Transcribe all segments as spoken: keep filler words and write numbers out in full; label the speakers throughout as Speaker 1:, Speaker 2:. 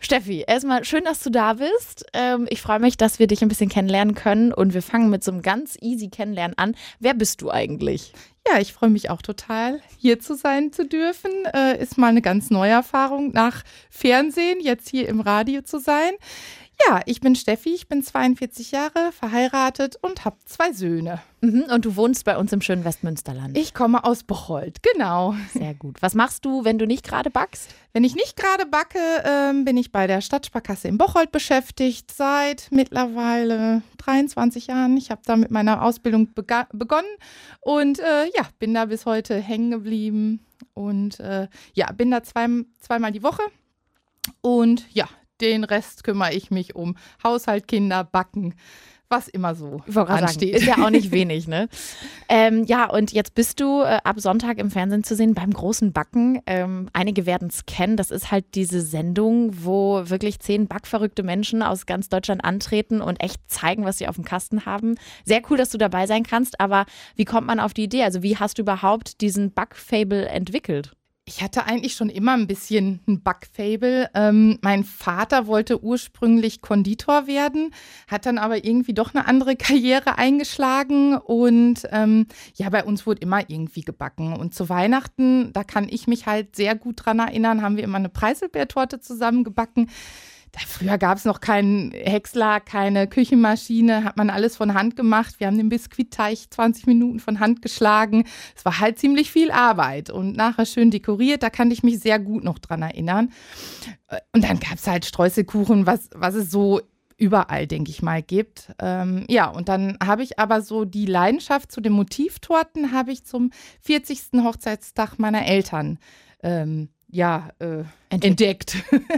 Speaker 1: Steffi, erstmal schön, dass du da bist. Ähm, ich freue mich, dass wir dich ein bisschen kennenlernen können und wir fangen mit so einem ganz easy Kennenlernen an. Wer bist du eigentlich?
Speaker 2: Ja, ich freue mich auch total, hier zu sein zu dürfen. Äh, ist mal eine ganz neue Erfahrung, nach Fernsehen jetzt hier im Radio zu sein. Ja, ich bin Steffi, ich bin zweiundvierzig Jahre, verheiratet und habe zwei Söhne.
Speaker 1: Mhm, und du wohnst bei uns im schönen Westmünsterland.
Speaker 2: Ich komme aus Bocholt, genau.
Speaker 1: Sehr gut. Was machst du, wenn du nicht gerade backst?
Speaker 2: Wenn ich nicht gerade backe, ähm, bin ich bei der Stadtsparkasse in Bocholt beschäftigt, seit mittlerweile dreiundzwanzig Jahren. Ich habe da mit meiner Ausbildung bega- begonnen und äh, ja, bin da bis heute hängen geblieben und äh, ja, bin da zwei, zweimal die Woche und ja, den Rest kümmere ich mich um Haushalt, Kinder, Backen, was immer so ansteht.
Speaker 1: Sagen, ist ja auch nicht wenig, ne? ähm, ja, und jetzt bist du äh, ab Sonntag im Fernsehen zu sehen beim großen Backen. Ähm, einige werden es kennen. Das ist halt diese Sendung, wo wirklich zehn backverrückte Menschen aus ganz Deutschland antreten und echt zeigen, was sie auf dem Kasten haben. Sehr cool, dass du dabei sein kannst, aber wie kommt man auf die Idee? Also wie hast du überhaupt diesen Backfable entwickelt?
Speaker 2: Ich hatte eigentlich schon immer ein bisschen ein Backfable. Ähm, mein Vater wollte ursprünglich Konditor werden, hat dann aber irgendwie doch eine andere Karriere eingeschlagen. Und ähm, ja, bei uns wurde immer irgendwie gebacken. Und zu Weihnachten, da kann ich mich halt sehr gut dran erinnern, haben wir immer eine Preiselbeertorte zusammen gebacken. Da früher gab es noch keinen Häcksler, keine Küchenmaschine, hat man alles von Hand gemacht. Wir haben den Biskuitteig zwanzig Minuten von Hand geschlagen. Es war halt ziemlich viel Arbeit und nachher schön dekoriert. Da kann ich mich sehr gut noch dran erinnern. Und dann gab es halt Streuselkuchen, was, was es so überall, denke ich mal, gibt. Ähm, ja, und dann habe ich aber so die Leidenschaft zu den Motivtorten habe ich zum vierzigsten Hochzeitstag meiner Eltern ähm, ja, äh, entdeckt.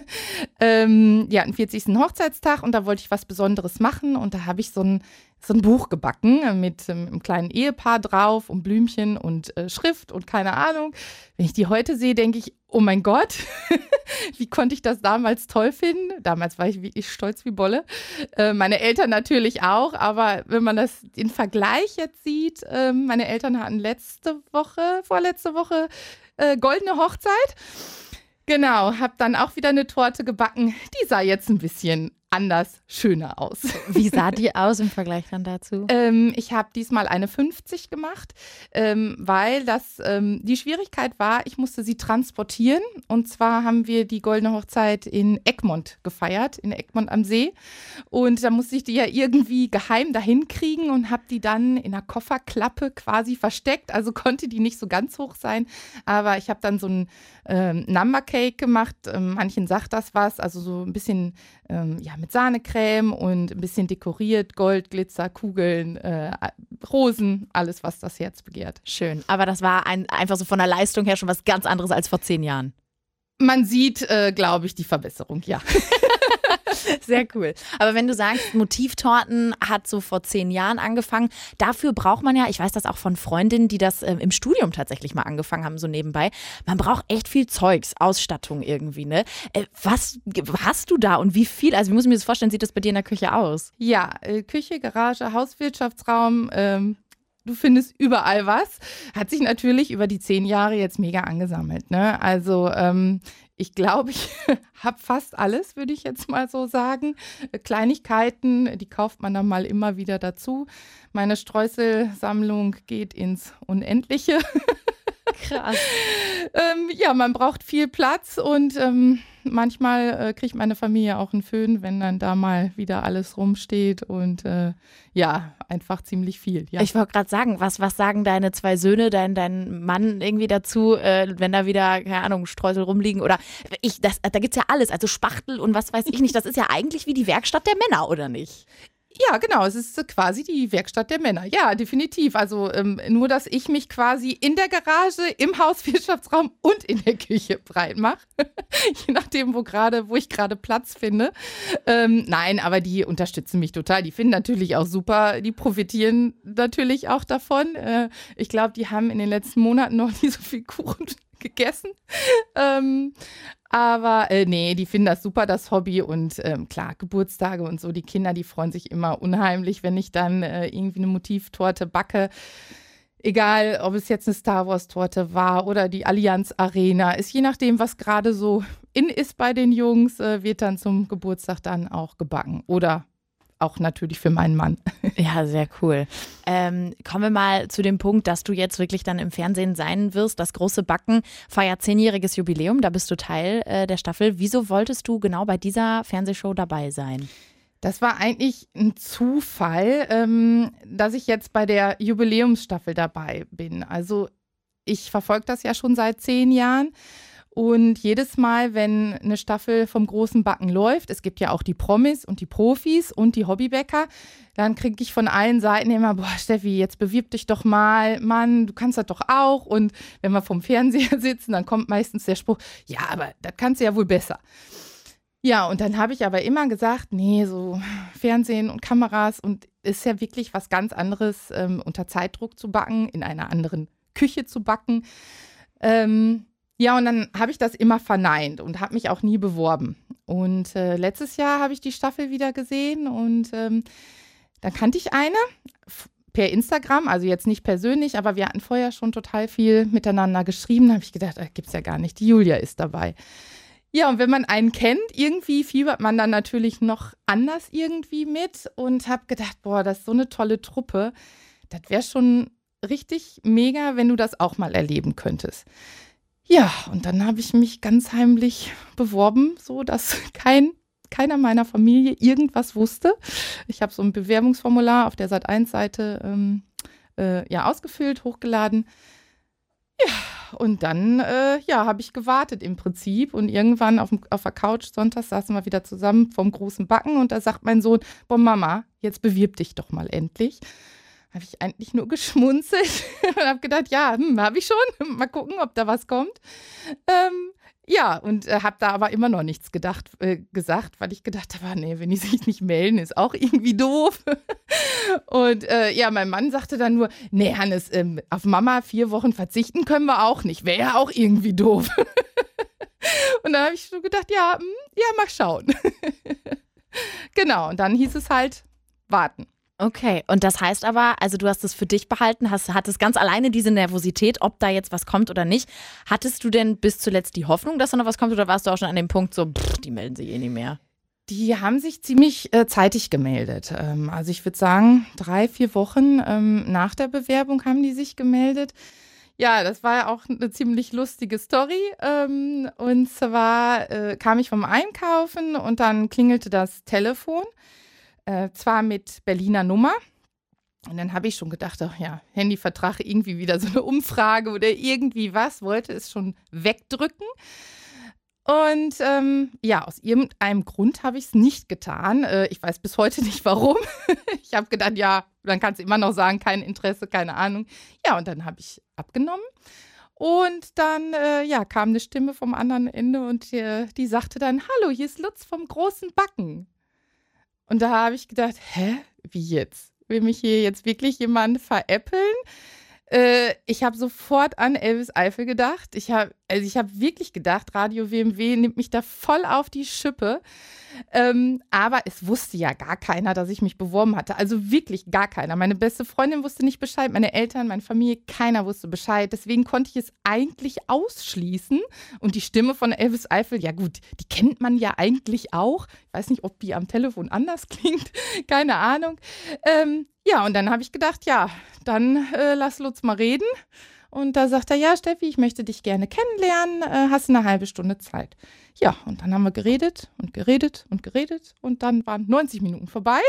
Speaker 2: ähm, ja, den vierzigsten Hochzeitstag und da wollte ich was Besonderes machen und da habe ich so ein, so ein Buch gebacken mit ähm, einem kleinen Ehepaar drauf und Blümchen und äh, Schrift und keine Ahnung. Wenn ich die heute sehe, denke ich, oh mein Gott, wie konnte ich das damals toll finden? Damals war ich wirklich stolz wie Bolle. Äh, meine Eltern natürlich auch, aber wenn man das in Vergleich jetzt sieht, äh, meine Eltern hatten letzte Woche, vorletzte Woche äh, goldene Hochzeit. Genau, habe dann auch wieder eine Torte gebacken. Die sah jetzt ein bisschen anders, schöner aus.
Speaker 1: Wie sah die aus im Vergleich dann dazu?
Speaker 2: Ähm, ich habe diesmal eine fünfzig gemacht, ähm, weil das ähm, die Schwierigkeit war, ich musste sie transportieren. Und zwar haben wir die Goldene Hochzeit in Egmont gefeiert, in Egmont am See. Und da musste ich die ja irgendwie geheim dahin kriegen und habe die dann in einer Kofferklappe quasi versteckt. Also konnte die nicht so ganz hoch sein. Aber ich habe dann so ein ähm, Number Cake gemacht. Ähm, manchen sagt das was. Also so ein bisschen ähm, ja, mit Sahnecreme und ein bisschen dekoriert, Gold, Glitzer, Kugeln, äh, Rosen, alles, was das Herz begehrt.
Speaker 1: Schön, aber das war ein, einfach so von der Leistung her schon was ganz anderes als vor zehn Jahren.
Speaker 2: Man sieht, äh, glaube ich, die Verbesserung, ja.
Speaker 1: Sehr cool. Aber wenn du sagst, Motivtorten hat so vor zehn Jahren angefangen, dafür braucht man ja, ich weiß das auch von Freundinnen, die das äh, im Studium tatsächlich mal angefangen haben, so nebenbei, man braucht echt viel Zeugs, Ausstattung irgendwie, ne? Äh, was hast du da und wie viel? Also wie muss ich mir das vorstellen, sieht das bei dir in der Küche aus?
Speaker 2: Ja, äh, Küche, Garage, Hauswirtschaftsraum, ähm, du findest überall was. Hat sich natürlich über die zehn Jahre jetzt mega angesammelt, ne? Also ähm, ich glaube, ich habe fast alles, würde ich jetzt mal so sagen. Kleinigkeiten, die kauft man dann mal immer wieder dazu. Meine Streuselsammlung geht ins Unendliche.
Speaker 1: Krass.
Speaker 2: ähm, ja, man braucht viel Platz und ähm, manchmal äh, kriegt meine Familie auch einen Föhn, wenn dann da mal wieder alles rumsteht und äh, ja, einfach ziemlich viel. Ja.
Speaker 1: Ich wollte gerade sagen, was, was sagen deine zwei Söhne, dein, dein Mann irgendwie dazu, äh, wenn da wieder, keine Ahnung, Streusel rumliegen oder ich, das, da gibt es ja alles, also Spachtel und was weiß ich nicht, das ist ja eigentlich wie die Werkstatt der Männer, oder nicht?
Speaker 2: Ja, genau, es ist quasi die Werkstatt der Männer. Ja, definitiv. Also ähm, nur, dass ich mich quasi in der Garage, im Hauswirtschaftsraum und in der Küche breit mache. Je nachdem, wo gerade, wo ich gerade Platz finde. Ähm, nein, aber die unterstützen mich total. Die finden natürlich auch super. Die profitieren natürlich auch davon. Äh, ich glaube, die haben in den letzten Monaten noch nie so viel Kuchen gegessen. ähm, aber äh, nee, die finden das super, das Hobby. Und ähm, klar, Geburtstage und so, die Kinder, die freuen sich immer unheimlich, wenn ich dann äh, irgendwie eine Motivtorte backe. Egal, ob es jetzt eine Star Wars Torte war oder die Allianz Arena, ist je nachdem, was gerade so in ist bei den Jungs, äh, wird dann zum Geburtstag dann auch gebacken. Oder auch natürlich für meinen Mann.
Speaker 1: Ja, sehr cool. Ähm, kommen wir mal zu dem Punkt, dass du jetzt wirklich dann im Fernsehen sein wirst. Das große Backen feiert zehnjähriges Jubiläum, da bist du Teil äh, der Staffel. Wieso wolltest du genau bei dieser Fernsehshow dabei sein?
Speaker 2: Das war eigentlich ein Zufall, ähm, dass ich jetzt bei der Jubiläumsstaffel dabei bin. Also ich verfolge das ja schon seit zehn Jahren. Und jedes Mal, wenn eine Staffel vom großen Backen läuft, es gibt ja auch die Promis und die Profis und die Hobbybäcker, dann kriege ich von allen Seiten immer, boah Steffi, jetzt bewirb dich doch mal, Mann, du kannst das doch auch. Und wenn wir vom Fernseher sitzen, dann kommt meistens der Spruch, ja, aber das kannst du ja wohl besser. Ja, und dann habe ich aber immer gesagt, nee, so Fernsehen und Kameras und ist ja wirklich was ganz anderes, ähm, unter Zeitdruck zu backen, in einer anderen Küche zu backen. Ähm, Ja, und dann habe ich das immer verneint und habe mich auch nie beworben. Und äh, letztes Jahr habe ich die Staffel wieder gesehen und ähm, dann kannte ich eine f- per Instagram, also jetzt nicht persönlich, aber wir hatten vorher schon total viel miteinander geschrieben. Da habe ich gedacht, äh, gibt's ja gar nicht, die Julia ist dabei. Ja, und wenn man einen kennt, irgendwie fiebert man dann natürlich noch anders irgendwie mit und habe gedacht, boah, das ist so eine tolle Truppe. Das wäre schon richtig mega, wenn du das auch mal erleben könntest. Ja, und dann habe ich mich ganz heimlich beworben, so dass kein, keiner meiner Familie irgendwas wusste. Ich habe so ein Bewerbungsformular auf der Sat eins Seite ähm, äh, ja, ausgefüllt, hochgeladen. Ja, und dann äh, ja, habe ich gewartet im Prinzip. Und irgendwann auf, dem, auf der Couch sonntags saßen wir wieder zusammen vom großen Backen. Und da sagt mein Sohn, boah Mama, jetzt bewirb dich doch mal endlich. Habe ich eigentlich nur geschmunzelt und habe gedacht, ja, hm, habe ich schon. Mal gucken, ob da was kommt. Ähm, ja, und äh, habe da aber immer noch nichts gedacht, äh, gesagt, weil ich gedacht habe, nee, wenn die sich nicht melden, ist auch irgendwie doof. Und äh, ja, mein Mann sagte dann nur, nee, Hannes, ähm, auf Mama vier Wochen verzichten können wir auch nicht. Wäre ja auch irgendwie doof. Und dann habe ich so gedacht, ja, hm, ja, mal schauen. Genau, und dann hieß es halt, warten.
Speaker 1: Okay, und das heißt aber, also du hast es für dich behalten, hast, hattest ganz alleine diese Nervosität, ob da jetzt was kommt oder nicht. Hattest du denn bis zuletzt die Hoffnung, dass da noch was kommt oder warst du auch schon an dem Punkt so, pff, die melden sich eh nicht mehr?
Speaker 2: Die haben sich ziemlich äh, zeitig gemeldet. Ähm, also ich würde sagen, drei, vier Wochen ähm, nach der Bewerbung haben die sich gemeldet. Ja, das war ja auch eine ziemlich lustige Story. Ähm, und zwar äh, kam ich vom Einkaufen und dann klingelte das Telefon. Äh, zwar mit Berliner Nummer. Und dann habe ich schon gedacht, ach ja, Handyvertrag, irgendwie wieder so eine Umfrage oder irgendwie was, wollte es schon wegdrücken. Und ähm, ja, aus irgendeinem Grund habe ich es nicht getan. Äh, ich weiß bis heute nicht warum. Ich habe gedacht, ja, dann kannst du immer noch sagen, kein Interesse, keine Ahnung. Ja, und dann habe ich abgenommen. Und dann äh, ja, kam eine Stimme vom anderen Ende und äh, die sagte dann, hallo, hier ist Lutz vom großen Backen. Und da habe ich gedacht, hä, wie jetzt? Will mich hier jetzt wirklich jemand veräppeln? Äh, ich habe sofort an Elvis Eifel gedacht. Ich habe also ich habe wirklich gedacht, Radio W M W nimmt mich da voll auf die Schippe. Ähm, aber es wusste ja gar keiner, dass ich mich beworben hatte. Also wirklich gar keiner. Meine beste Freundin wusste nicht Bescheid, meine Eltern, meine Familie, keiner wusste Bescheid. Deswegen konnte ich es eigentlich ausschließen. Und die Stimme von Elvis Eifel, ja gut, die kennt man ja eigentlich auch. Ich weiß nicht, ob die am Telefon anders klingt. Keine Ahnung. Ähm, ja, und dann habe ich gedacht, ja, dann äh, lass Lutz mal reden. Und da sagt er, ja, Steffi, ich möchte dich gerne kennenlernen, äh, hast eine halbe Stunde Zeit. Ja, und dann haben wir geredet und geredet und geredet und dann waren neunzig Minuten vorbei.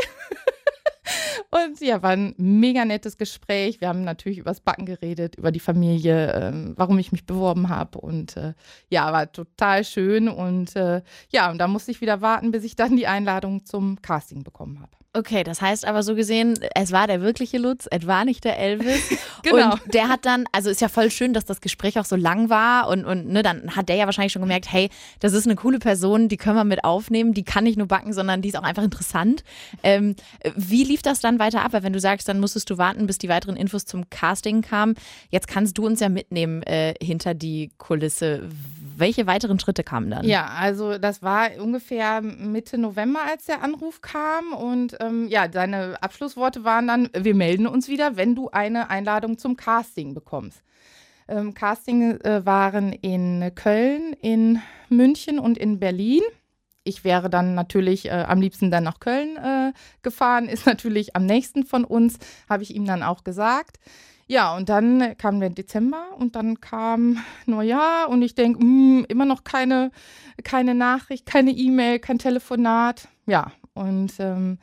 Speaker 2: Und ja, war ein mega nettes Gespräch. Wir haben natürlich über das Backen geredet, über die Familie, ähm, warum ich mich beworben habe. Und äh, ja, war total schön. Und äh, ja, und da musste ich wieder warten, bis ich dann die Einladung zum Casting bekommen habe.
Speaker 1: Okay, das heißt aber so gesehen, es war der wirkliche Lutz, es war nicht der Elvis.
Speaker 2: Genau.
Speaker 1: Und der hat dann, also ist ja voll schön, dass das Gespräch auch so lang war und, und ne, dann hat der ja wahrscheinlich schon gemerkt, hey, das ist eine coole Person, die können wir mit aufnehmen, die kann nicht nur backen, sondern die ist auch einfach interessant. Ähm, wie lief das dann weiter ab? Weil wenn du sagst, dann musstest du warten, bis die weiteren Infos zum Casting kamen. Jetzt kannst du uns ja mitnehmen äh, hinter die Kulisse. Welche weiteren Schritte kamen dann?
Speaker 2: Ja, also das war ungefähr Mitte November, als der Anruf kam und ähm, ja, seine Abschlussworte waren dann, wir melden uns wieder, wenn du eine Einladung zum Casting bekommst. Ähm, Casting äh, waren in Köln, in München und in Berlin. Ich wäre dann natürlich äh, am liebsten dann nach Köln äh, gefahren, ist natürlich am nächsten von uns, habe ich ihm dann auch gesagt. Ja, und dann kam der Dezember und dann kam Neujahr und ich denke, immer noch keine, keine Nachricht, keine E-Mail, kein Telefonat. Ja, und ähm,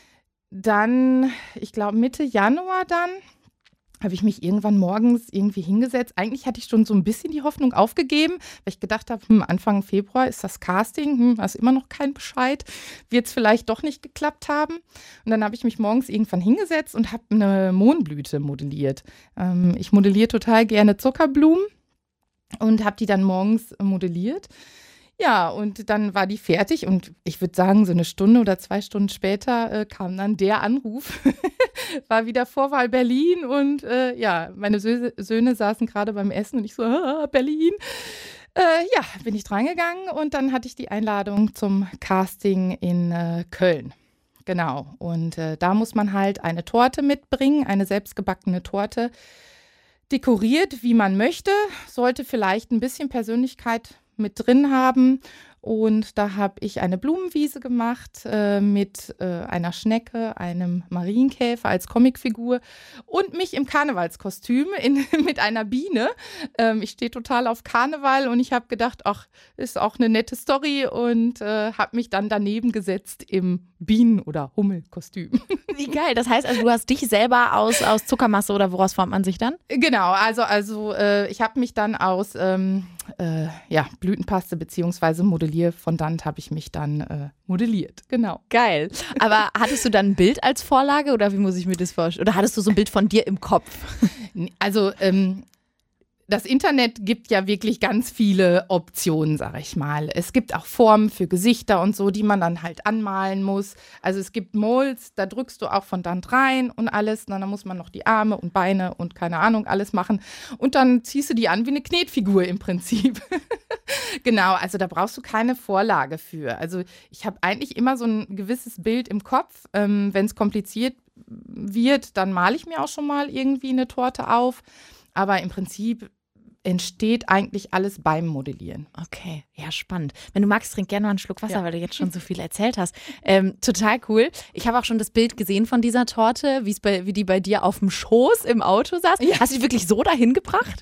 Speaker 2: dann, ich glaube Mitte Januar dann, habe ich mich irgendwann morgens irgendwie hingesetzt. Eigentlich hatte ich schon so ein bisschen die Hoffnung aufgegeben, weil ich gedacht habe, hm, Anfang Februar ist das Casting, hm, da ist immer noch kein Bescheid, wird es vielleicht doch nicht geklappt haben. Und dann habe ich mich morgens irgendwann hingesetzt und habe eine Mohnblüte modelliert. Ähm, ich modelliere total gerne Zuckerblumen und habe die dann morgens modelliert. Ja, und dann war die fertig und ich würde sagen, so eine Stunde oder zwei Stunden später äh, kam dann der Anruf. War wieder Vorwahl Berlin und äh, ja, meine Sö- Söhne saßen gerade beim Essen und ich so, ah, Berlin. Äh, ja, bin ich drangegangen und dann hatte ich die Einladung zum Casting in äh, Köln. Genau, und äh, da muss man halt eine Torte mitbringen, eine selbstgebackene Torte, dekoriert, wie man möchte, sollte vielleicht ein bisschen Persönlichkeit mit drin haben. Und da habe ich eine Blumenwiese gemacht äh, mit äh, einer Schnecke, einem Marienkäfer als Comicfigur und mich im Karnevalskostüm in, mit einer Biene. Ähm, ich stehe total auf Karneval und ich habe gedacht, ach, ist auch eine nette Story und äh, habe mich dann daneben gesetzt im Bienen- oder Hummelkostüm.
Speaker 1: Wie geil. Das heißt also, du hast dich selber aus, aus Zuckermasse oder woraus formt man sich dann?
Speaker 2: Genau, also, also äh, ich habe mich dann aus ähm, äh, ja, Blütenpaste beziehungsweise Modellierfondant habe ich mich dann äh, modelliert, genau.
Speaker 1: Geil. Aber hattest du dann ein Bild als Vorlage oder wie muss ich mir das vorstellen? Oder hattest du so ein Bild von dir im Kopf?
Speaker 2: Also ähm, das Internet gibt ja wirklich ganz viele Optionen, sag ich mal. Es gibt auch Formen für Gesichter und so, die man dann halt anmalen muss. Also es gibt Molds, da drückst du auch Fondant rein und alles. Und dann muss man noch die Arme und Beine und keine Ahnung, alles machen. Und dann ziehst du die an wie eine Knetfigur im Prinzip. Genau, also da brauchst du keine Vorlage für. Also ich habe eigentlich immer so ein gewisses Bild im Kopf. Ähm, wenn es kompliziert wird, dann male ich mir auch schon mal irgendwie eine Torte auf. Aber im Prinzip entsteht eigentlich alles beim Modellieren.
Speaker 1: Okay, ja, spannend. Wenn du magst, trink gerne mal einen Schluck Wasser,
Speaker 2: Ja.
Speaker 1: weil du jetzt schon so viel erzählt hast. Ähm, total cool. Ich habe auch schon das Bild gesehen von dieser Torte, wie's bei, wie die bei dir auf dem Schoß im Auto saß.
Speaker 2: Ja.
Speaker 1: Hast du die wirklich so dahin gebracht?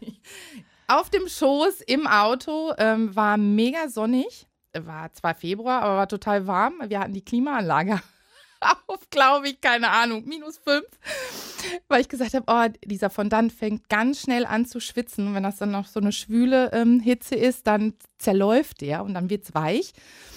Speaker 2: Auf dem Schoß im Auto ähm, war mega sonnig. War zwar Februar, aber war total warm. Wir hatten die Klimaanlage auf, glaube ich, keine Ahnung, minus fünf. Weil ich gesagt habe, oh, dieser Fondant fängt ganz schnell an zu schwitzen. Und wenn das dann noch so eine schwüle ähm, Hitze ist, dann zerläuft der und dann wird es weich.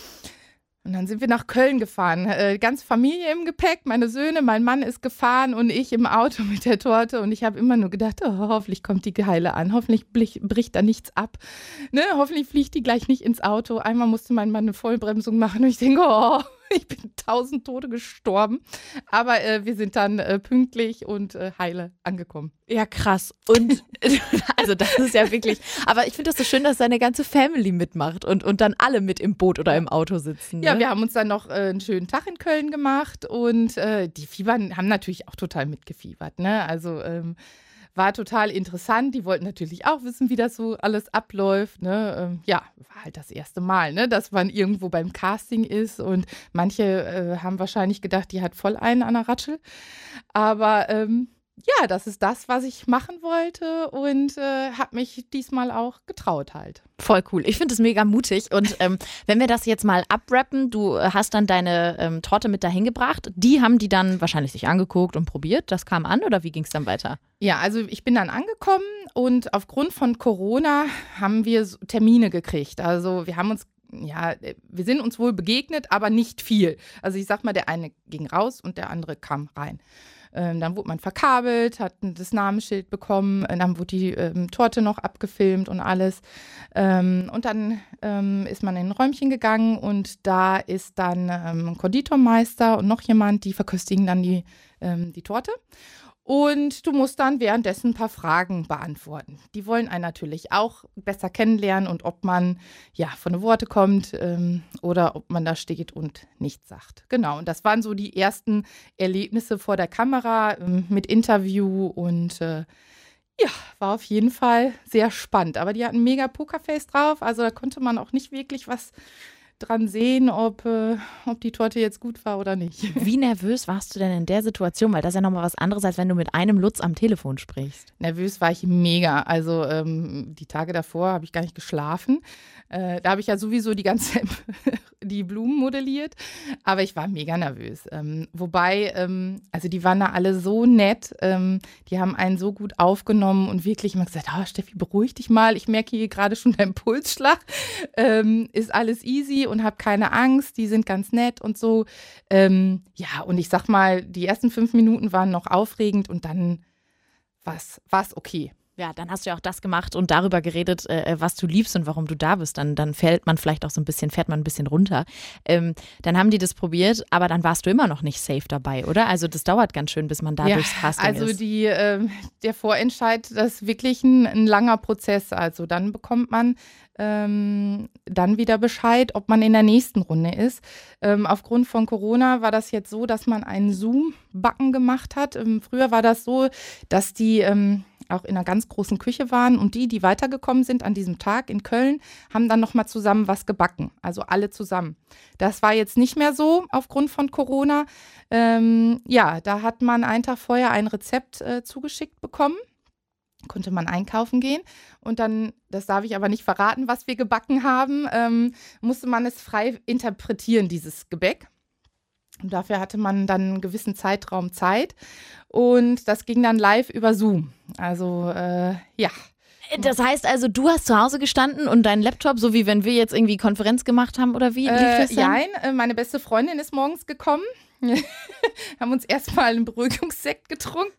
Speaker 2: Und dann sind wir nach Köln gefahren. Äh, ganz Familie im Gepäck, meine Söhne, mein Mann ist gefahren und ich im Auto mit der Torte. Und ich habe immer nur gedacht, oh, hoffentlich kommt die Geile an, hoffentlich bricht, bricht da nichts ab. Ne? Hoffentlich fliegt die gleich nicht ins Auto. Einmal musste mein Mann eine Vollbremsung machen und ich denke, oh, ich bin tausend Tode gestorben. Aber äh, wir sind dann äh, pünktlich und äh, heile angekommen.
Speaker 1: Ja, krass. Und also das ist ja wirklich, aber ich finde das so schön, dass deine ganze Family mitmacht und, und dann alle mit im Boot oder im Auto sitzen. Ne?
Speaker 2: Ja, wir haben uns dann noch äh, einen schönen Tag in Köln gemacht und äh, die Fiebern haben natürlich auch total mitgefiebert. Ne? Also ähm, war total interessant. Die wollten natürlich auch wissen, wie das so alles abläuft. Ne? Ähm, ja, war halt das erste Mal, ne? Dass man irgendwo beim Casting ist und manche äh, haben wahrscheinlich gedacht, die hat voll einen an der Ratschel. Aber ähm, ja, das ist das, was ich machen wollte und äh, habe mich diesmal auch getraut halt.
Speaker 1: Voll cool. Ich finde es mega mutig. Und ähm, wenn wir das jetzt mal abrappen, du hast dann deine ähm, Torte mit dahin gebracht. Die haben die dann wahrscheinlich sich angeguckt und probiert. Das kam an oder wie ging es dann weiter?
Speaker 2: Ja, also ich bin dann angekommen und aufgrund von Corona haben wir so Termine gekriegt. Also wir haben uns, ja, wir sind uns wohl begegnet, aber nicht viel. Also ich sag mal, der eine ging raus und der andere kam rein. Ähm, dann wurde man verkabelt, hat das Namensschild bekommen, äh, dann wurde die ähm, Torte noch abgefilmt und alles. Ähm, und dann ähm, ist man in ein Räumchen gegangen und da ist dann ähm, ein Konditormeister und noch jemand, die verköstigen dann die, ähm, die Torte. Und du musst dann währenddessen ein paar Fragen beantworten. Die wollen einen natürlich auch besser kennenlernen und ob man ja von den Worte kommt ähm, oder ob man da steht und nichts sagt. Genau, und das waren so die ersten Erlebnisse vor der Kamera ähm, mit Interview und äh, Ja, war auf jeden Fall sehr spannend. Aber die hatten mega Pokerface drauf. Also da konnte man auch nicht wirklich was dran sehen, ob, äh, ob die Torte jetzt gut war oder nicht.
Speaker 1: Wie nervös warst du denn in der Situation? Weil das ist ja nochmal was anderes, als wenn du mit einem Lutz am Telefon sprichst.
Speaker 2: Nervös war ich mega. Also ähm, die Tage davor habe ich gar nicht geschlafen. Äh, da habe ich ja sowieso die ganze Zeit die Blumen modelliert. Aber ich war mega nervös. Ähm, wobei, ähm, also die waren da alle so nett. Ähm, die haben einen so gut aufgenommen und wirklich immer gesagt, oh, Steffi, beruhig dich mal. Ich merke hier gerade schon deinen Pulsschlag. Ähm, ist alles easy und habe keine Angst. Die sind ganz nett und so. Ähm, ja, und ich sag mal, die ersten fünf Minuten waren noch aufregend und dann war es okay.
Speaker 1: Ja, dann hast du ja auch das gemacht und darüber geredet, äh, was du liebst und warum du da bist. Dann, dann fällt man vielleicht auch so ein bisschen, fährt man ein bisschen runter. Ähm, dann haben die das probiert, aber dann warst du immer noch nicht safe dabei, oder? Also das dauert ganz schön, bis man da
Speaker 2: ja,
Speaker 1: durchs Casting
Speaker 2: also
Speaker 1: ist.
Speaker 2: Also die, äh, der Vorentscheid, das ist wirklich ein, ein langer Prozess. Also dann bekommt man ähm, dann wieder Bescheid, ob man in der nächsten Runde ist. Ähm, aufgrund von Corona war das jetzt so, dass man einen Zoom-Backen gemacht hat. Ähm, früher war das so, dass die ähm, auch in einer ganz großen Küche waren und die, die weitergekommen sind an diesem Tag in Köln, haben dann nochmal zusammen was gebacken, also alle zusammen. Das war jetzt nicht mehr so aufgrund von Corona. Ähm, ja, da hat man einen Tag vorher ein Rezept äh, zugeschickt bekommen, konnte man einkaufen gehen und dann, das darf ich aber nicht verraten, was wir gebacken haben, ähm, musste man es frei interpretieren, dieses Gebäck. Und dafür hatte man dann einen gewissen Zeitraum Zeit und das ging dann live über Zoom. Also, äh, ja.
Speaker 1: Das heißt also, du hast zu Hause gestanden und dein Laptop, so wie wenn wir jetzt irgendwie Konferenz gemacht haben oder wie? Lief das
Speaker 2: Äh,
Speaker 1: dann?
Speaker 2: nein, äh, meine beste Freundin ist morgens gekommen. Haben uns erstmal einen Beruhigungssekt getrunken,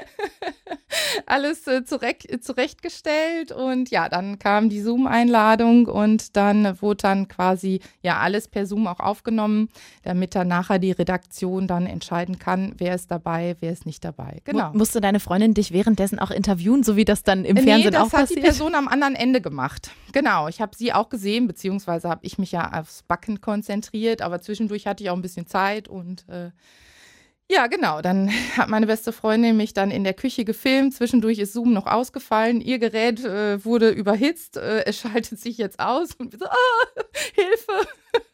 Speaker 2: alles äh, zurecht, äh, zurechtgestellt und ja, dann kam die Zoom-Einladung und dann wurde dann quasi ja alles per Zoom auch aufgenommen, damit dann nachher die Redaktion dann entscheiden kann, wer ist dabei, wer ist nicht dabei. Genau.
Speaker 1: Mu- Musste deine Freundin dich währenddessen auch interviewen, so wie das dann im
Speaker 2: nee,
Speaker 1: Fernsehen auch
Speaker 2: das hat
Speaker 1: passiert?
Speaker 2: die Person am anderen Ende gemacht. Genau, ich habe sie auch gesehen, beziehungsweise habe ich mich ja aufs Backen konzentriert, aber zwischendurch hatte ich auch ein bisschen Zeit und äh, ja, genau. Dann hat meine beste Freundin mich dann in der Küche gefilmt. Zwischendurch ist Zoom noch ausgefallen. Ihr Gerät äh, wurde überhitzt. Äh, es schaltet sich jetzt aus. Und wir so, ah, Hilfe.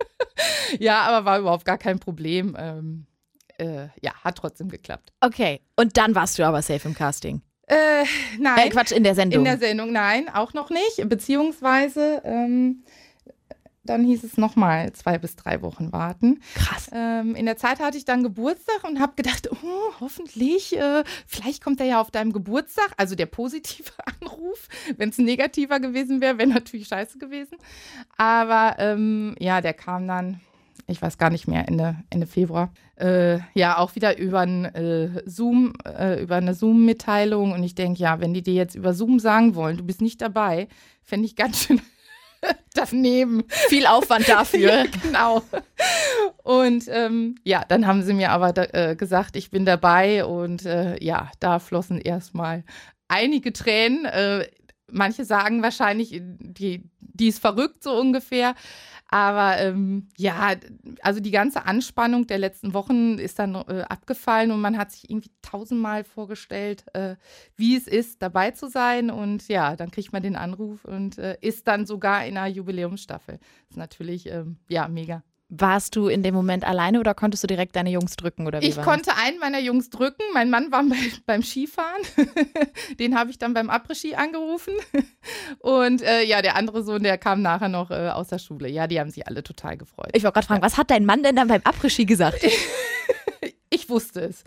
Speaker 2: Ja, aber war überhaupt gar kein Problem. Ähm, äh, ja, hat trotzdem geklappt.
Speaker 1: Okay, und dann warst du aber safe im Casting.
Speaker 2: Äh, nein.
Speaker 1: Äh, Quatsch, in der Sendung.
Speaker 2: In der Sendung, nein, auch noch nicht. Beziehungsweise, ähm, dann hieß es nochmal zwei bis drei Wochen warten.
Speaker 1: Krass.
Speaker 2: Ähm, in der Zeit hatte ich dann Geburtstag und habe gedacht, oh, hoffentlich, äh, vielleicht kommt er ja auf deinem Geburtstag. Also der positive Anruf. Wenn es ein negativer gewesen wäre, wäre natürlich scheiße gewesen. Aber ähm, ja, der kam dann, ich weiß gar nicht mehr, Ende, Ende Februar. Äh, ja, auch wieder über ein äh, Zoom, äh, über eine Zoom-Mitteilung. Und ich denke, ja, wenn die dir jetzt über Zoom sagen wollen, du bist nicht dabei, fände ich ganz schön daneben.
Speaker 1: Viel Aufwand dafür.
Speaker 2: Ja, genau. Und ähm, ja, dann haben sie mir aber da, äh, gesagt, ich bin dabei. Und äh, ja, da flossen erstmal einige Tränen. Äh, manche sagen wahrscheinlich, die, die ist verrückt so ungefähr. Aber ähm, ja, also die ganze Anspannung der letzten Wochen ist dann äh, abgefallen und man hat sich irgendwie tausendmal vorgestellt, äh, wie es ist, dabei zu sein. Und ja, dann kriegt man den Anruf und äh, ist dann sogar in einer Jubiläumsstaffel. Das ist natürlich, ähm, ja, mega.
Speaker 1: Warst du in dem Moment alleine oder konntest du direkt deine Jungs drücken? Oder wie
Speaker 2: Ich
Speaker 1: war
Speaker 2: konnte einen meiner Jungs drücken. Mein Mann war bei, beim Skifahren. Den habe ich dann beim Après-Ski angerufen. Und äh, ja, der andere Sohn, der kam nachher noch äh, aus der Schule. Ja, die haben sich alle total gefreut.
Speaker 1: Ich wollte gerade fragen, ja. Was hat dein Mann denn dann beim Après-Ski gesagt?
Speaker 2: Ich wusste es.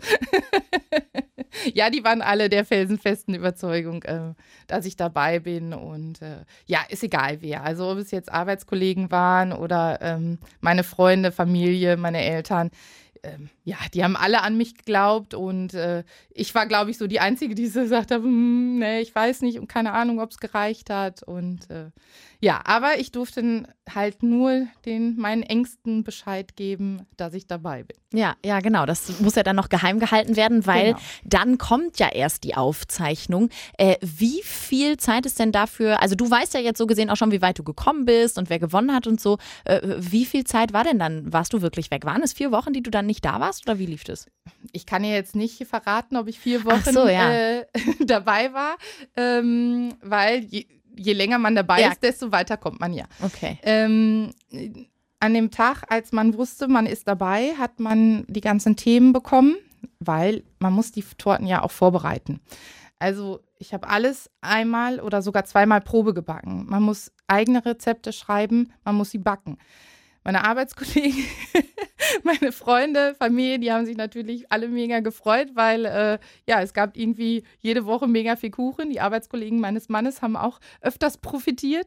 Speaker 2: Ja, die waren alle der felsenfesten Überzeugung, äh, dass ich dabei bin. Und äh, ja, ist egal wer. Also ob es jetzt Arbeitskollegen waren oder ähm, meine Freunde, Familie, meine Eltern. Ähm, ja, die haben alle an mich geglaubt. Und äh, ich war, glaube ich, so die Einzige, die so gesagt hat, hm, nee, ich weiß nicht und keine Ahnung, ob es gereicht hat. Und äh, ja, aber ich durfte halt nur den meinen Ängsten Bescheid geben, dass ich dabei bin.
Speaker 1: Ja, ja, genau. Das muss ja dann noch geheim gehalten werden, weil
Speaker 2: Genau.
Speaker 1: Dann kommt ja erst die Aufzeichnung. Äh, wie viel Zeit ist denn dafür, also du weißt ja jetzt so gesehen auch schon, wie weit du gekommen bist und wer gewonnen hat und so. Äh, wie viel Zeit war denn dann, warst du wirklich weg? Waren es vier Wochen, die du dann nicht nicht da warst oder wie lief das?
Speaker 2: Ich kann ja jetzt nicht verraten, ob ich vier Wochen
Speaker 1: so, ja.
Speaker 2: äh, dabei war, ähm, weil je, je länger man dabei ja. ist, desto weiter kommt man ja.
Speaker 1: Okay.
Speaker 2: Ähm, an dem Tag, als man wusste, man ist dabei, hat man die ganzen Themen bekommen, weil man muss die Torten ja auch vorbereiten. Also ich habe alles einmal oder sogar zweimal Probe gebacken. Man muss eigene Rezepte schreiben, man muss sie backen. Meine Arbeitskollegen, meine Freunde, Familie, die haben sich natürlich alle mega gefreut, weil äh, ja, es gab irgendwie jede Woche mega viel Kuchen. Die Arbeitskollegen meines Mannes haben auch öfters profitiert.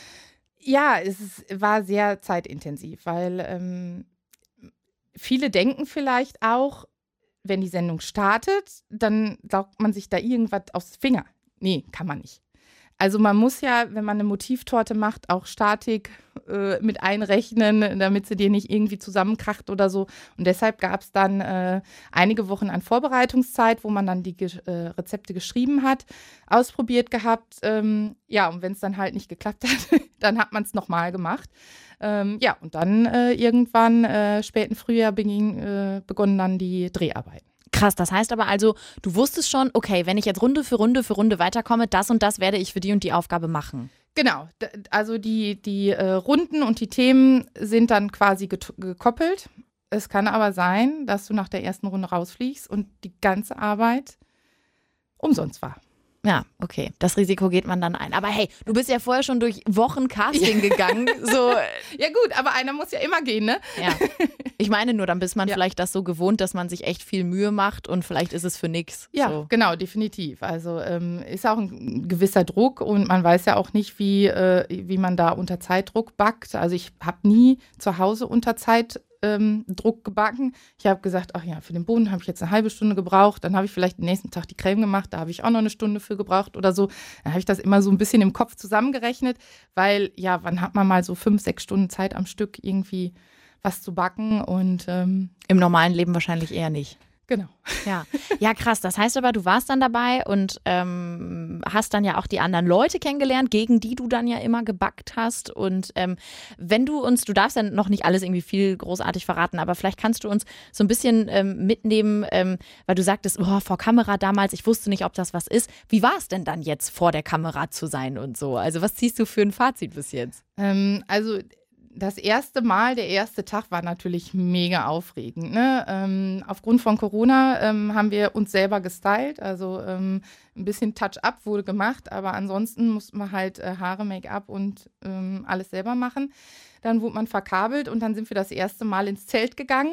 Speaker 2: Ja, es ist, war sehr zeitintensiv, weil ähm, viele denken vielleicht auch, wenn die Sendung startet, dann saugt man sich da irgendwas aufs Finger. Nee, kann man nicht. Also man muss ja, wenn man eine Motivtorte macht, auch Statik äh, mit einrechnen, damit sie dir nicht irgendwie zusammenkracht oder so. Und deshalb gab es dann äh, einige Wochen an Vorbereitungszeit, wo man dann die äh, Rezepte geschrieben hat, ausprobiert gehabt. Ähm, ja, und wenn es dann halt nicht geklappt hat, dann hat man es nochmal gemacht. Ähm, ja, und dann äh, irgendwann, äh, späten Frühjahr, beging, äh, begonnen dann die Dreharbeiten.
Speaker 1: Krass, das heißt aber also, du wusstest schon, okay, wenn ich jetzt Runde für Runde für Runde weiterkomme, das und das werde ich für die und die Aufgabe machen.
Speaker 2: Genau, also die, die äh, Runden und die Themen sind dann quasi get- gekoppelt. Es kann aber sein, dass du nach der ersten Runde rausfliegst und die ganze Arbeit umsonst war.
Speaker 1: Ja, okay. Das Risiko geht man dann ein. Aber hey, du bist ja vorher schon durch Wochen Casting gegangen. So.
Speaker 2: Ja gut, aber einer muss ja immer gehen, ne?
Speaker 1: Ja. Ich meine nur, dann bist man
Speaker 2: ja.
Speaker 1: vielleicht das so gewohnt, dass man sich echt viel Mühe macht und vielleicht ist es für nix.
Speaker 2: Ja,
Speaker 1: so.
Speaker 2: Genau, definitiv. Also ähm, ist auch ein gewisser Druck und man weiß ja auch nicht, wie, äh, wie man da unter Zeitdruck backt. Also ich habe nie zu Hause unter Zeitdruck Ähm, Druck gebacken. Ich habe gesagt, ach ja, für den Boden habe ich jetzt eine halbe Stunde gebraucht. Dann habe ich vielleicht den nächsten Tag die Creme gemacht. Da habe ich auch noch eine Stunde für gebraucht oder so. Dann habe ich das immer so ein bisschen im Kopf zusammengerechnet, weil ja, wann hat man mal so fünf, sechs Stunden Zeit am Stück irgendwie was zu backen und ähm,
Speaker 1: im normalen Leben wahrscheinlich eher nicht.
Speaker 2: Genau.
Speaker 1: Ja. Ja, krass. Das heißt aber, du warst dann dabei und ähm, hast dann ja auch die anderen Leute kennengelernt, gegen die du dann ja immer gebackt hast. Und ähm, wenn du uns, du darfst ja noch nicht alles irgendwie viel großartig verraten, aber vielleicht kannst du uns so ein bisschen ähm, mitnehmen, ähm, weil du sagtest, oh, vor Kamera damals, ich wusste nicht, ob das was ist. Wie war es denn dann jetzt, vor der Kamera zu sein und so? Also was ziehst du für ein Fazit bis jetzt?
Speaker 2: Ähm, also das erste Mal, der erste Tag war natürlich mega aufregend. Ne? Ähm, aufgrund von Corona ähm, haben wir uns selber gestylt. Also ähm, ein bisschen Touch-up wurde gemacht, aber ansonsten mussten wir halt äh, Haare, Make-up und ähm, alles selber machen. Dann wurde man verkabelt und dann sind wir das erste Mal ins Zelt gegangen.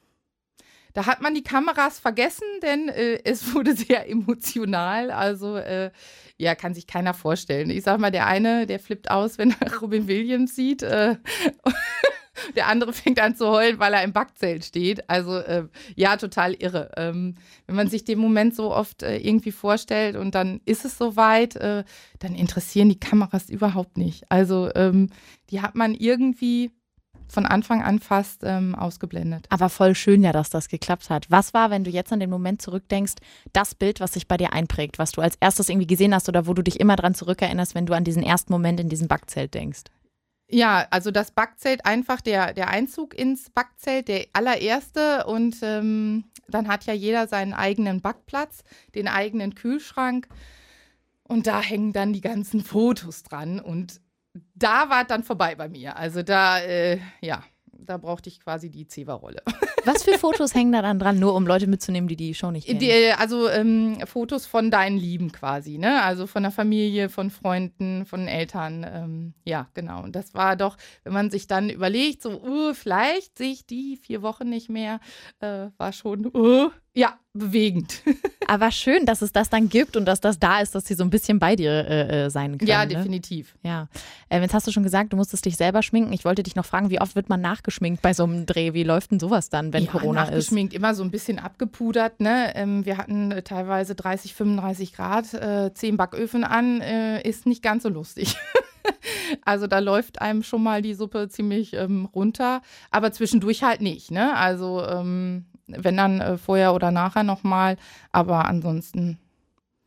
Speaker 2: Da hat man die Kameras vergessen, denn äh, es wurde sehr emotional. Also äh, ja, kann sich keiner vorstellen. Ich sag mal, der eine, der flippt aus, wenn er Robin Williams sieht. Äh, der andere fängt an zu heulen, weil er im Backzelt steht. Also äh, ja, total irre. Ähm, wenn man sich den Moment so oft äh, irgendwie vorstellt und dann ist es soweit, äh, dann interessieren die Kameras überhaupt nicht. Also ähm, die hat man irgendwie von Anfang an fast ähm, ausgeblendet.
Speaker 1: Aber voll schön ja, dass das geklappt hat. Was war, wenn du jetzt an den Moment zurückdenkst, das Bild, was sich bei dir einprägt, was du als erstes irgendwie gesehen hast oder wo du dich immer dran zurückerinnerst, wenn du an diesen ersten Moment in diesem Backzelt denkst?
Speaker 2: Ja, also das Backzelt, einfach der, der Einzug ins Backzelt, der allererste. Und ähm, dann hat ja jeder seinen eigenen Backplatz, den eigenen Kühlschrank. Und da hängen dann die ganzen Fotos dran. Und da war es dann vorbei bei mir. Also da, äh, ja, da brauchte ich quasi die Zewa-Rolle.
Speaker 1: Was für Fotos hängen da dann dran, nur um Leute mitzunehmen, die die Show nicht kennen?
Speaker 2: Die, also ähm, Fotos von deinen Lieben quasi, ne? Also von der Familie, von Freunden, von Eltern. Ähm, ja, genau. Und das war doch, wenn man sich dann überlegt, so, uh, vielleicht sehe ich die vier Wochen nicht mehr, äh, war schon, uh, ja, bewegend.
Speaker 1: Aber schön, dass es das dann gibt und dass das da ist, dass sie so ein bisschen bei dir äh, sein können.
Speaker 2: Ja,
Speaker 1: ne?
Speaker 2: definitiv.
Speaker 1: Ja. Ähm, jetzt hast du schon gesagt, du musstest dich selber schminken. Ich wollte dich noch fragen, wie oft wird man nachgeschminkt bei so einem Dreh? Wie läuft denn sowas dann, wenn
Speaker 2: ja,
Speaker 1: Corona ist?
Speaker 2: Nachgeschminkt, immer so ein bisschen abgepudert. Ne? Ähm, wir hatten äh, teilweise dreißig, fünfunddreißig Grad, äh, zehn Backöfen an, äh, ist nicht ganz so lustig. Also da läuft einem schon mal die Suppe ziemlich ähm, runter, aber zwischendurch halt nicht. Ne? Also ähm, wenn dann äh, vorher oder nachher nochmal, aber ansonsten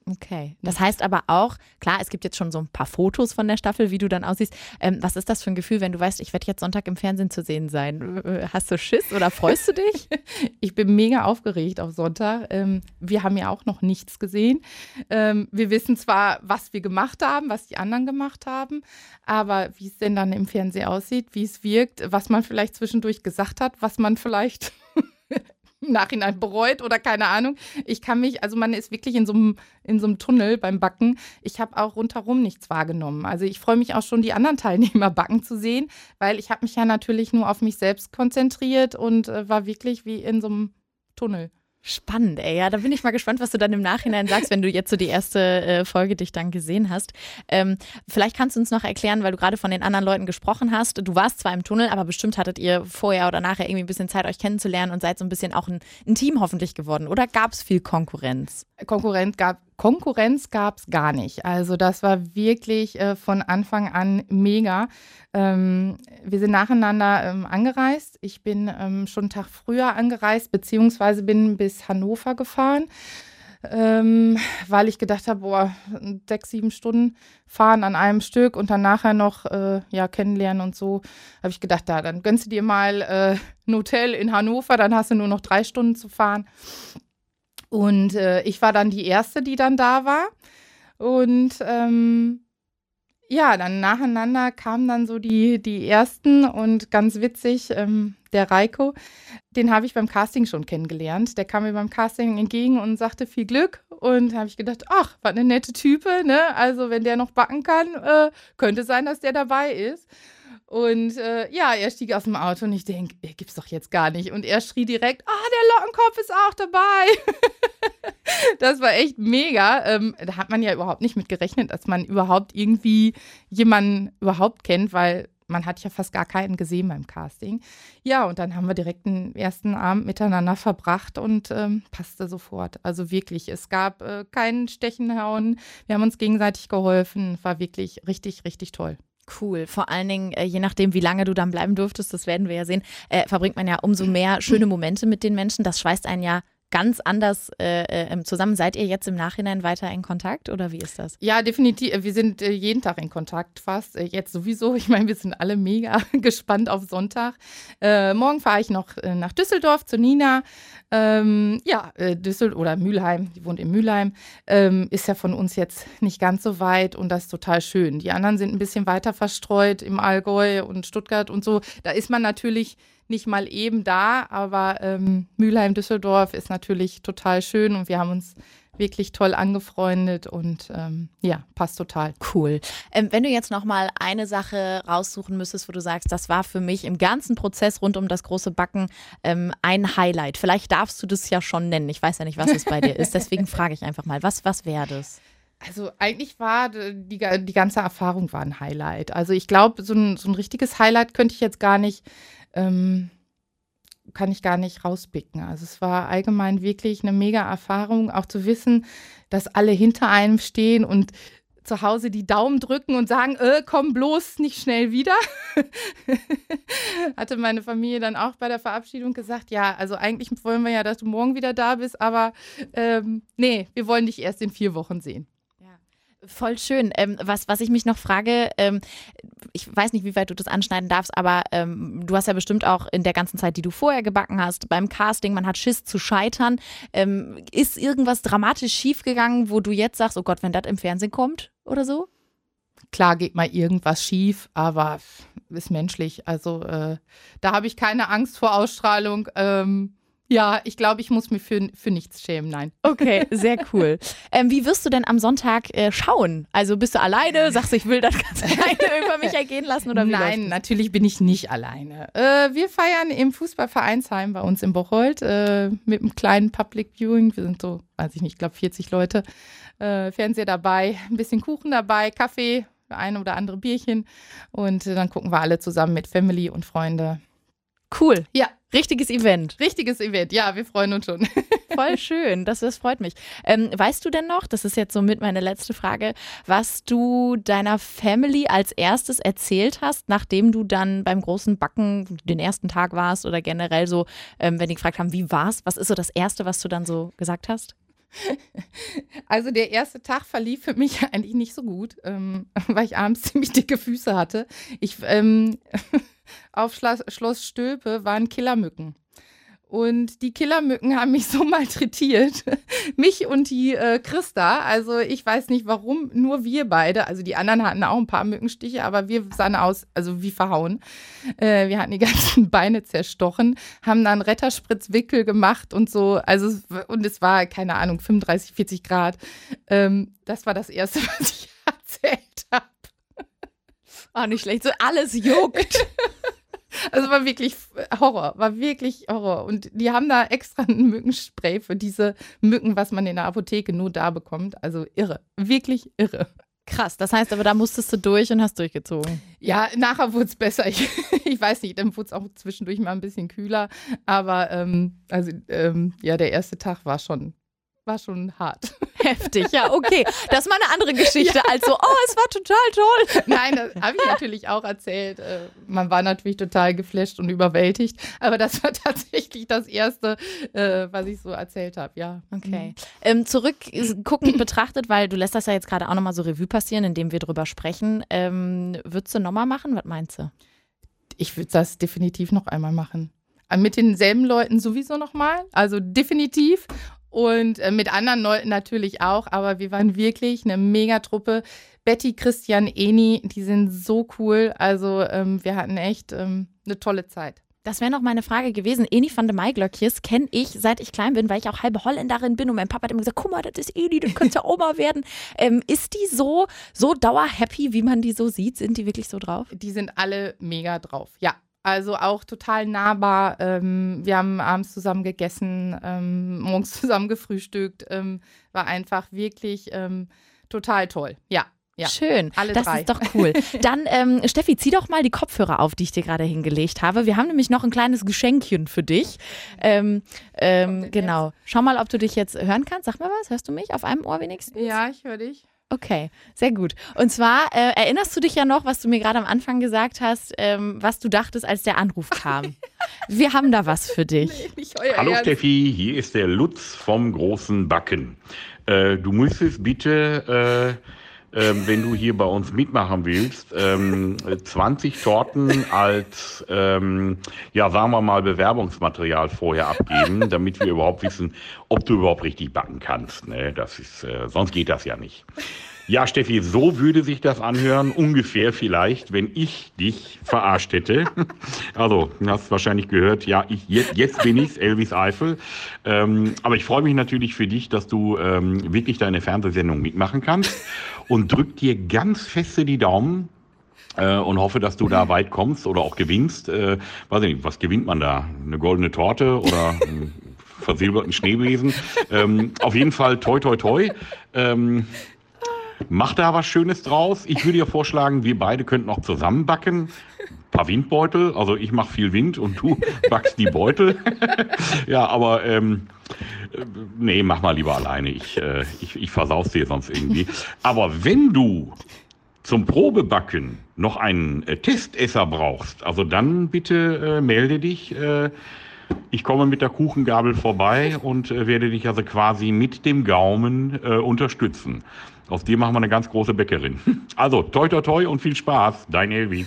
Speaker 1: Okay, das heißt aber auch, klar, es gibt jetzt schon so ein paar Fotos von der Staffel, wie du dann aussiehst. Ähm, was ist das für ein Gefühl, wenn du weißt, ich werde jetzt Sonntag im Fernsehen zu sehen sein? Hast du Schiss oder freust du dich?
Speaker 2: Ich bin mega aufgeregt auf Sonntag. Ähm, wir haben ja auch noch nichts gesehen. Ähm, wir wissen zwar, was wir gemacht haben, was die anderen gemacht haben, aber wie es denn dann im Fernsehen aussieht, wie es wirkt, was man vielleicht zwischendurch gesagt hat, was man vielleicht im Nachhinein bereut oder keine Ahnung. Ich kann mich, also man ist wirklich in so einem, in so einem Tunnel beim Backen. Ich habe auch rundherum nichts wahrgenommen. Also ich freue mich auch schon, die anderen Teilnehmer backen zu sehen, weil ich habe mich ja natürlich nur auf mich selbst konzentriert und äh, war wirklich wie in so einem Tunnel.
Speaker 1: Spannend, ey. Ja, da bin ich mal gespannt, was du dann im Nachhinein sagst, wenn du jetzt so die erste äh, Folge dich dann gesehen hast. Ähm, vielleicht kannst du uns noch erklären, weil du gerade von den anderen Leuten gesprochen hast. Du warst zwar im Tunnel, aber bestimmt hattet ihr vorher oder nachher irgendwie ein bisschen Zeit, euch kennenzulernen und seid so ein bisschen auch ein, ein Team hoffentlich geworden. Oder gab es viel Konkurrenz?
Speaker 2: Konkurrenz gab Konkurrenz gab es gar nicht. Also das war wirklich äh, von Anfang an mega. Ähm, wir sind nacheinander ähm, angereist. Ich bin ähm, schon einen Tag früher angereist, beziehungsweise bin bis Hannover gefahren, ähm, weil ich gedacht habe, boah, sechs, sieben Stunden fahren an einem Stück und dann nachher noch äh, ja, kennenlernen und so. Habe ich gedacht, da, dann gönnst du dir mal äh, ein Hotel in Hannover, dann hast du nur noch drei Stunden zu fahren. Und äh, ich war dann die Erste, die dann da war. Und ähm, ja, dann nacheinander kamen dann so die, die Ersten und ganz witzig, ähm, der Reiko, den habe ich beim Casting schon kennengelernt. Der kam mir beim Casting entgegen und sagte viel Glück. Und da habe ich gedacht, ach, was eine nette Type, ne? Also wenn der noch backen kann, äh, könnte sein, dass der dabei ist. Und äh, ja, er stieg aus dem Auto und ich denke, gibt's doch jetzt gar nicht. Und er schrie direkt, ah, der Lockenkopf ist auch dabei. Das war echt mega. Ähm, da hat man ja überhaupt nicht mit gerechnet, dass man überhaupt irgendwie jemanden überhaupt kennt, weil man hat ja fast gar keinen gesehen beim Casting. Ja, und dann haben wir direkt den ersten Abend miteinander verbracht und ähm, passte sofort. Also wirklich, es gab äh, kein Stechenhauen. Wir haben uns gegenseitig geholfen. War wirklich richtig, richtig toll.
Speaker 1: Cool. Vor allen Dingen, äh, je nachdem, wie lange du dann bleiben durftest, das werden wir ja sehen, äh, verbringt man ja umso mehr schöne Momente mit den Menschen. Das schweißt einen ja ganz anders äh, äh, zusammen. Seid ihr jetzt im Nachhinein weiter in Kontakt oder wie ist das?
Speaker 2: Ja, definitiv. Wir sind äh, jeden Tag in Kontakt fast. Äh, jetzt sowieso. Ich meine, wir sind alle mega gespannt auf Sonntag. Äh, morgen fahre ich noch äh, nach Düsseldorf zu Nina. Ähm, ja, äh, Düsseldorf oder Mülheim. Die wohnt in Mülheim. Ähm, ist ja von uns jetzt nicht ganz so weit und das ist total schön. Die anderen sind ein bisschen weiter verstreut im Allgäu und Stuttgart und so. Da ist man natürlich nicht mal eben da, aber ähm, Mülheim, Düsseldorf ist natürlich total schön und wir haben uns wirklich toll angefreundet und ähm, ja, passt total.
Speaker 1: Cool. Ähm, wenn du jetzt nochmal eine Sache raussuchen müsstest, wo du sagst, das war für mich im ganzen Prozess rund um das große Backen ähm, ein Highlight. Vielleicht darfst du das ja schon nennen. Ich weiß ja nicht, was es bei dir ist. Deswegen frage ich einfach mal, was, was wäre das?
Speaker 2: Also eigentlich war die, die ganze Erfahrung war ein Highlight. Also ich glaube, so ein, so ein richtiges Highlight könnte ich jetzt gar nicht Ähm, kann ich gar nicht rauspicken. Also es war allgemein wirklich eine mega Erfahrung, auch zu wissen, dass alle hinter einem stehen und zu Hause die Daumen drücken und sagen, äh, komm bloß nicht schnell wieder. Hatte meine Familie dann auch bei der Verabschiedung gesagt, ja, also eigentlich wollen wir ja, dass du morgen wieder da bist, aber ähm, nee, wir wollen dich erst in vier Wochen sehen.
Speaker 1: Voll schön. Ähm, was, was ich mich noch frage, ähm, ich weiß nicht, wie weit du das anschneiden darfst, aber ähm, du hast ja bestimmt auch in der ganzen Zeit, die du vorher gebacken hast, beim Casting, man hat Schiss zu scheitern. Ähm, ist irgendwas dramatisch schiefgegangen, wo du jetzt sagst, oh Gott, wenn das im Fernsehen kommt oder so?
Speaker 2: Klar geht mal irgendwas schief, aber ist menschlich. Also äh, da habe ich keine Angst vor Ausstrahlung. Ähm, Ja, ich glaube, ich muss mich für, für nichts schämen, nein.
Speaker 1: Okay, sehr cool. Ähm, wie wirst du denn am Sonntag äh, schauen? Also bist du alleine? Sagst du, ich will das ganz alleine über mich ergehen lassen? Oder wie
Speaker 2: Nein, natürlich bin ich nicht alleine. Äh, wir feiern im Fußballvereinsheim bei uns in Bocholt äh, mit einem kleinen Public Viewing. Wir sind so, weiß ich nicht, ich glaube vierzig Leute. Äh, Fernseher dabei, ein bisschen Kuchen dabei, Kaffee, ein oder andere Bierchen. Und äh, dann gucken wir alle zusammen mit Family und Freunde.
Speaker 1: Cool.
Speaker 2: Ja.
Speaker 1: Richtiges Event.
Speaker 2: Richtiges Event, ja, wir freuen uns schon.
Speaker 1: Voll schön, das, das freut mich. Ähm, weißt du denn noch, das ist jetzt somit meine letzte Frage, was du deiner Family als erstes erzählt hast, nachdem du dann beim großen Backen den ersten Tag warst oder generell so, ähm, wenn die gefragt haben, wie war's? Was ist so das Erste, was du dann so gesagt hast?
Speaker 2: Also der erste Tag verlief für mich eigentlich nicht so gut, ähm, weil ich abends ziemlich dicke Füße hatte. Ich, ähm, auf Schloss, Schloss Stülpe waren Killermücken. Und die Killermücken haben mich so malträtiert, mich und die äh, Christa. Also ich weiß nicht warum, nur wir beide. Also die anderen hatten auch ein paar Mückenstiche, aber wir sahen aus, also wie verhauen. Äh, wir hatten die ganzen Beine zerstochen, haben dann Retterspritzwickel gemacht und so. Also und es war, keine Ahnung, fünfunddreißig, vierzig Grad. Ähm, das war das Erste, was ich erzählt habe.
Speaker 1: Oh, nicht schlecht, so alles juckt.
Speaker 2: Also war wirklich Horror, war wirklich Horror. Und die haben da extra ein Mückenspray für diese Mücken, was man in der Apotheke nur da bekommt. Also irre, wirklich irre.
Speaker 1: Krass, das heißt aber, da musstest du durch und hast durchgezogen.
Speaker 2: Ja, nachher wurde es besser. Ich, ich weiß nicht, dann wurde es auch zwischendurch mal ein bisschen kühler. Aber ähm, also ähm, ja, der erste Tag war schon, war schon hart.
Speaker 1: Heftig, ja, okay. Das ist mal eine andere Geschichte ja. als so, oh, es war total toll.
Speaker 2: Nein, das habe ich natürlich auch erzählt. Man war natürlich total geflasht und überwältigt. Aber das war tatsächlich das Erste, was ich so erzählt habe, ja.
Speaker 1: Okay. Ähm, zurückguckend betrachtet, weil du lässt das ja jetzt gerade auch nochmal so Revue passieren, indem wir drüber sprechen. Ähm, würdest du nochmal machen? Was meinst du?
Speaker 2: Ich würde das definitiv noch einmal machen. Mit denselben Leuten sowieso nochmal. Also definitiv. Und äh, mit anderen Leuten natürlich auch, aber wir waren wirklich eine Megatruppe. Betty, Christian, Eni, die sind so cool. Also ähm, wir hatten echt ähm, eine tolle Zeit.
Speaker 1: Das wäre noch meine Frage gewesen. Eni van de Maiglöckjes kenne ich, seit ich klein bin, weil ich auch halbe Holländerin bin. Und mein Papa hat immer gesagt, guck mal, das ist Eni, du könntest ja Oma werden. Ähm, ist die so, so dauerhappy, wie man die so sieht? Sind die wirklich so drauf?
Speaker 2: Die sind alle mega drauf, ja. Also auch total nahbar. Ähm, wir haben abends zusammen gegessen, ähm, morgens zusammen gefrühstückt. Ähm, war einfach wirklich ähm, total toll. Ja, ja.
Speaker 1: Schön,
Speaker 2: alle
Speaker 1: das
Speaker 2: drei.
Speaker 1: ist doch cool. Dann, ähm, Steffi, zieh doch mal die Kopfhörer auf, die ich dir gerade hingelegt habe. Wir haben nämlich noch ein kleines Geschenkchen für dich. Ähm, ähm, genau. Schau mal, ob du dich jetzt hören kannst. Sag mal was, hörst du mich auf einem Ohr wenigstens?
Speaker 2: Ja, ich höre dich.
Speaker 1: Okay, sehr gut. Und zwar, äh, erinnerst du dich ja noch, was du mir gerade am Anfang gesagt hast, ähm, was du dachtest, als der Anruf kam? Wir haben da was für dich.
Speaker 2: Nee, nicht euer
Speaker 3: Hallo
Speaker 2: Ernst.
Speaker 3: Steffi, hier ist der Lutz vom großen Backen. Äh, du müsstest bitte, äh, äh, wenn du hier bei uns mitmachen willst, ähm, zwanzig Torten als, ähm, ja sagen wir mal, Bewerbungsmaterial vorher abgeben, damit wir überhaupt wissen, ob du überhaupt richtig backen kannst. Ne? Das ist, äh, sonst geht das ja nicht. Ja, Steffi, so würde sich das anhören, ungefähr vielleicht, wenn ich dich verarscht hätte. Also, du hast wahrscheinlich gehört, ja, ich, jetzt, jetzt bin ich's, Elvis Eifel. Ähm, aber ich freue mich natürlich für dich, dass du ähm, wirklich deine Fernsehsendung mitmachen kannst und drück dir ganz feste die Daumen äh, und hoffe, dass du da weit kommst oder auch gewinnst. Äh, weiß ich nicht, was gewinnt man da? Eine goldene Torte oder einen versilberten Schneebesen? Ähm, auf jeden Fall toi, toi, toi. Ähm, Mach da was Schönes draus. Ich würde dir vorschlagen, wir beide könnten auch zusammen backen. Ein paar Windbeutel. Also ich mache viel Wind und du backst die Beutel. Ja, aber ähm, nee, mach mal lieber alleine. Ich, äh, ich, ich versau's dir sonst irgendwie. Aber wenn du zum Probebacken noch einen äh, Testesser brauchst, also dann bitte äh, melde dich. Äh, Ich komme mit der Kuchengabel vorbei und äh, werde dich also quasi mit dem Gaumen äh, unterstützen. Aus dir machen wir eine ganz große Bäckerin. Also, toi, toi, toi und viel Spaß. Dein Elvis.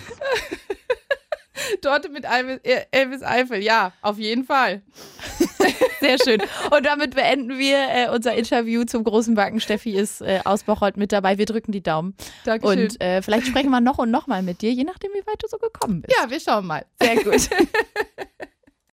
Speaker 2: Torte mit Elvis, Elvis Eifel, ja, auf jeden Fall.
Speaker 1: Sehr schön. Und damit beenden wir äh, unser Interview zum großen Backen. Steffi ist äh, aus Bocholt mit dabei. Wir drücken die Daumen.
Speaker 2: Dankeschön.
Speaker 1: Und äh, vielleicht sprechen wir noch und noch mal mit dir, je nachdem, wie weit du so gekommen bist.
Speaker 2: Ja, wir schauen mal.
Speaker 1: Sehr gut.